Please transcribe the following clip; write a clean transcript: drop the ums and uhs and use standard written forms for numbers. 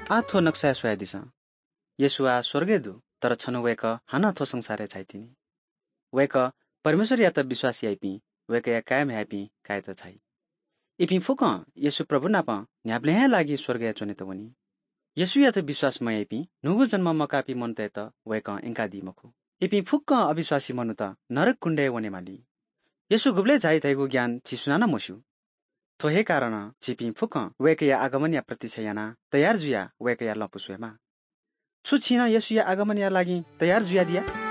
आथो नक्सा सोया येसुआ स्वर्गे दु तर छनु वेक हाना थो संसारे छाइतिनी वेक परमेश्वर या त विश्वासी आइपी वेक या कायम हैपी काय त छाइ इपी फुक येसु प्रभु नाप न्याप्ले हे लागि स्वर्ग या चोने त वनी येसु या त विश्वास मय आइपी नुगु जन्म मकापी मन त वेक एंका दि मखु इपी फुक अविश्वासी मनु त नरक कुण्डे वने माली येसु गुब्ले जाइ थैगु ज्ञान छिसुना न मसु थो हे कारण छिपी फुक वेक या आगमन या प्रतीक्षा याना तयार जुया वेक या लपुसुएमा छु छिना येसु या आगमन या लागि तयार जुया दिया